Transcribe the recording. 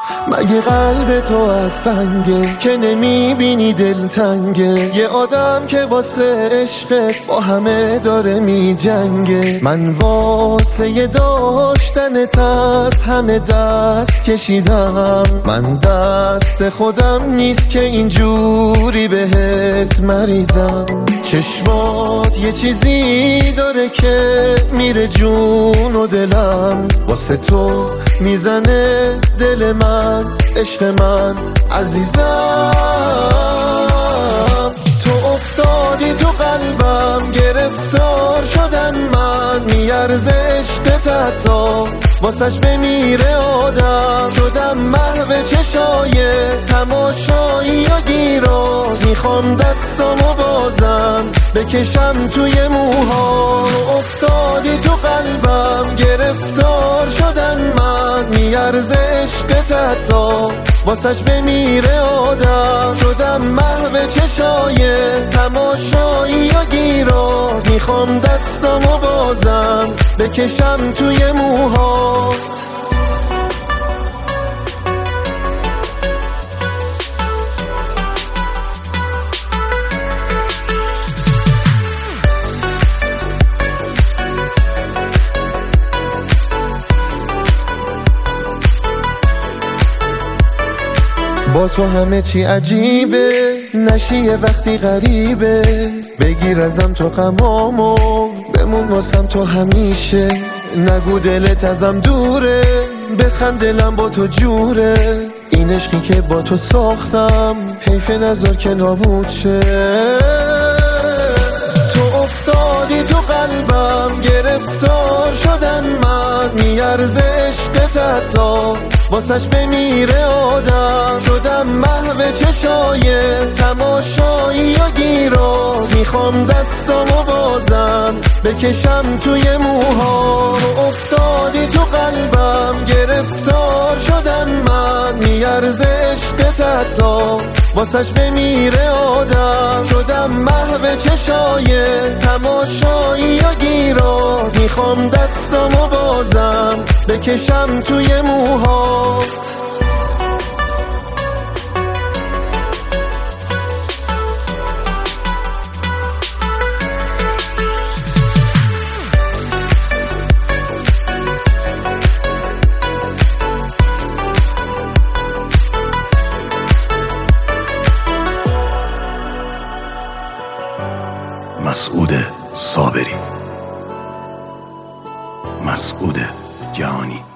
مگه قلب تو از سنگه که نمیبینی دلتنگه؟ یه آدم که واسه عشقت با همه داره میجنگه. من واسه داشتنت از همه دست کشیدم، من دست خودم نیست که اینجوری بهت مریضم. چشمات یه چیزی داره که میره جون و دلم، واسه تو میزنه دل من، عشق من عزیزم. تو افتادی تو قلبم، گرفتار شدم من، میارزه عشقت حتی واسش بمیره آدم. شدم محو چشای تماشایی و گیراز، میخوام دستامو بازم بکشم توی موها. افتادی تو قلبم، گرفتار شدم من، میارزه عشقت حتی واسش بمیره آدم. شدم محو چشای تماشایی و گیراز، میخوام دستامو بازم بکشم توی موهات. با تو همه چی عجیبه، نشی یه وقتی غریبه. بگیر ازم تو غمامو، بمون واسم تو همیشه. نگو دلت ازم دوره، بخند دلم با تو جوره. این عشقی که با تو ساختم، حیف نذار که نابود شه. تو افتادی تو قلبم، گرفتار شدم من، میارزه عشقت حتی واسش بمیره آدم. شدم محو چشای تماشایی و گیراز، میخوام دستامو بازم بکشم توی موها. افتادی تو قلبم، گرفتار شدم من، میارزه عشقت حتی واسش بمیره آدم. شدم محو چشای تماشایی و گیراز، میخوام دستامو بازم بکشم توی موهات. مسعود صابری، مسعود جهانی.